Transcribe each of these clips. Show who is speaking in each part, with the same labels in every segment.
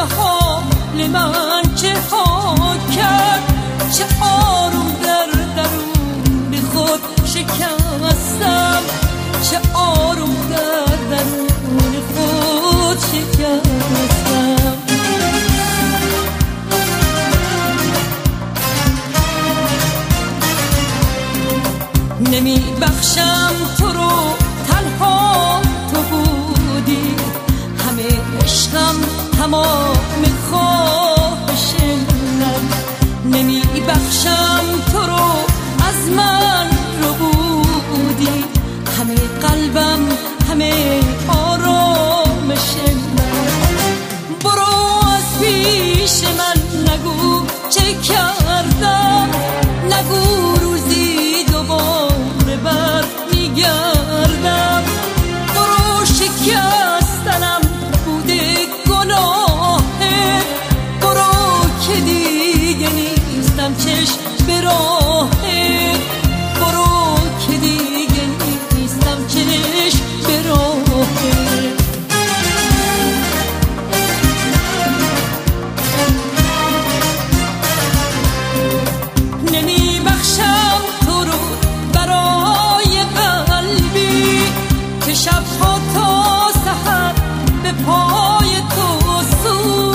Speaker 1: حال من چه ها کرد، چه آروم در درون به خود شکستم، چه آروم در درون خود شکستم. نمی بخشم تو رو، تنها تو بودی، همه عشقم تمام خواهش من. نمی بخشم تو رو، از من رو بودی، همه قلبم، همه آرامش من. برو از پیش من، نگو چه کردم، نگو روزی دوباره بر میگردم. برو شکستنم بوده گناهه، برو که دیگه نیستم چشم به راهه، برو که دیگه نیستم چشم به راهه. نمی بخشم تو رو برای قلبی که شبها تا سحر به پای تو سود.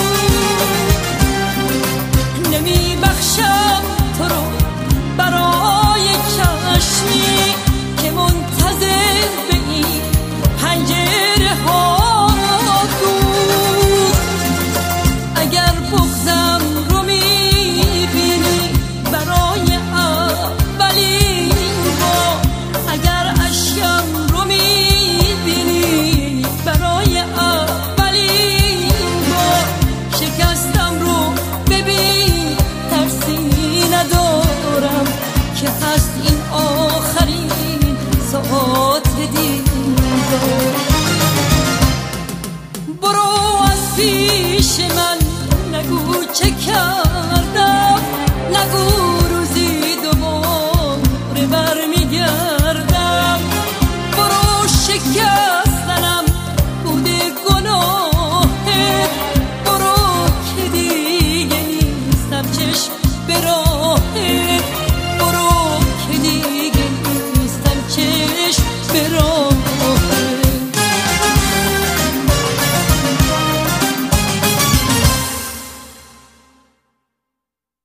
Speaker 1: نمی بخشم تو رو برای چشمی که منتظر به این پنجره ها بود. اگر بغضم رو میبینی برای اولین بار، اگر اشکم رو میبینی برای اولین بار، شکستم رو ببین ترسی ندارم که هست این آخرین ساعت دیدار. برو از پیش من، نگو چه کرد